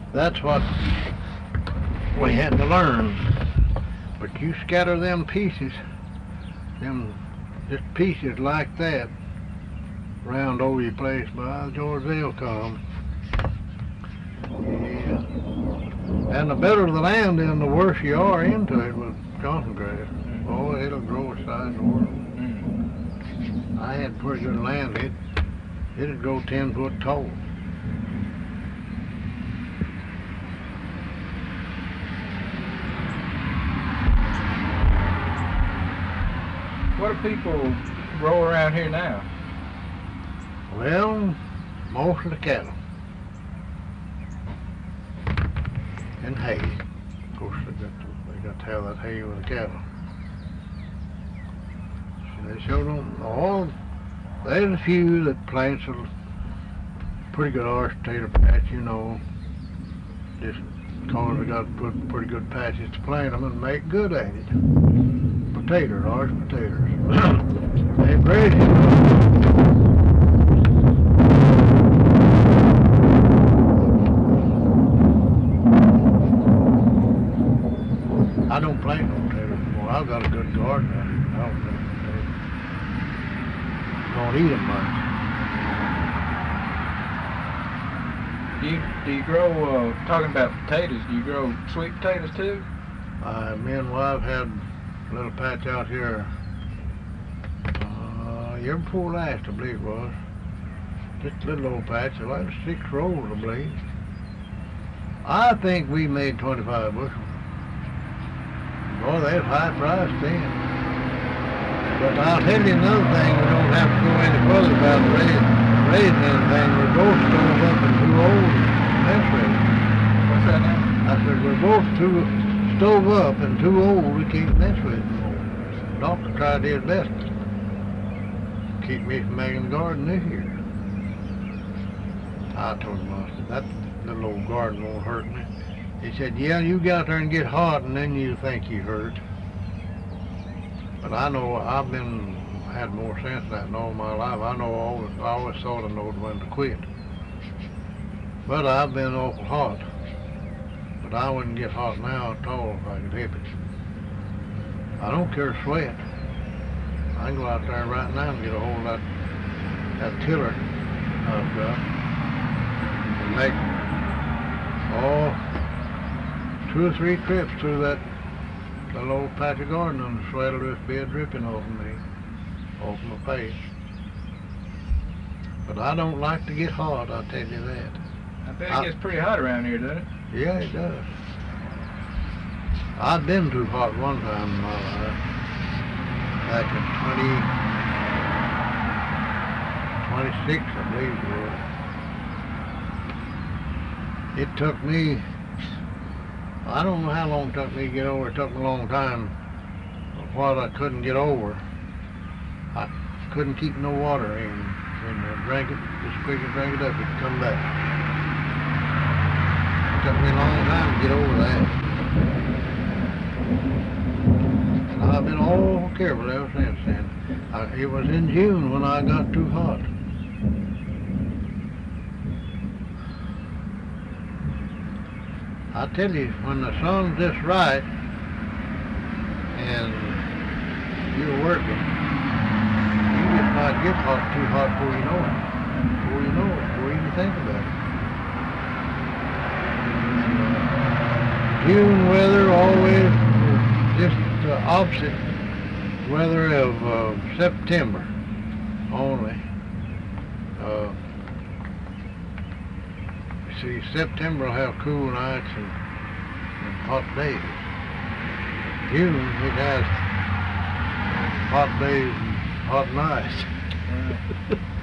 That's what we had to learn. But you scatter them pieces, just pieces like that, round over your place, by George, they'll come. Yeah. And the better the land is, the worse you are into it with Johnson grass. Oh, it'll grow its size in the world. I had pretty good land. It'd grow 10 foot tall. What do people grow around here now? Well, most of the cattle. And hay. Of course, they got to have that hay with the cattle. So they showed them all. There's a few that plants a pretty good horse potato patch, you know. Just because they got to put pretty good patches to plant them and make good at it. Potatoes, horse potatoes. They're great. I don't plant no potatoes anymore. I've got a good garden out here. I don't plant potatoes. Don't eat them much. Do you grow, talking about potatoes, do you grow sweet potatoes too? Me and wife had a little patch out here, year before last, I believe it was. Just a little old patch, like 6 rows, I believe. I think we made 25 bushels. Boy, that's high price then. But I'll tell you another thing, we don't have to go any further about raising anything. We're both stove up and too old that's ready. What's that now? I said, we're both too stove up and too old, we can't mess with it anymore. The doctor tried his best to keep me from making the garden this year. I told him, I said, that little old garden won't hurt me. He said, yeah, you get out there and get hot and then you think you hurt. But I know I've had more sense than that in all my life. I always thought I knowed when to quit. But I've been awful hot. But I wouldn't get hot now at all if I could help it. I don't care to sweat. I can go out there right now and get a hold of that tiller I've got and make 2 or 3 trips through that little old patch of garden and the sweat will just be a dripping off of me, off my face. But I don't like to get hot, I'll tell you that. I bet it gets pretty hot around here, doesn't it? Yeah, it does. I've been too hot one time in my life. Back in 26, I believe it was. It took me, I don't know how long it took me to get over. It took me a long time. What I couldn't get over, I couldn't keep no water in. And I drank it, just quick as drank it up, it'd come back. It took me a long time to get over that. And I've been all careful ever since then. It was in June when I got too hot. I tell you, when the sun's just right and you're working, you just might get too hot before you know it. Before you know it, before you even think about it. June weather always just the opposite weather of September only. See, September will have cool nights and hot days. June, it has hot days and hot nights. Right.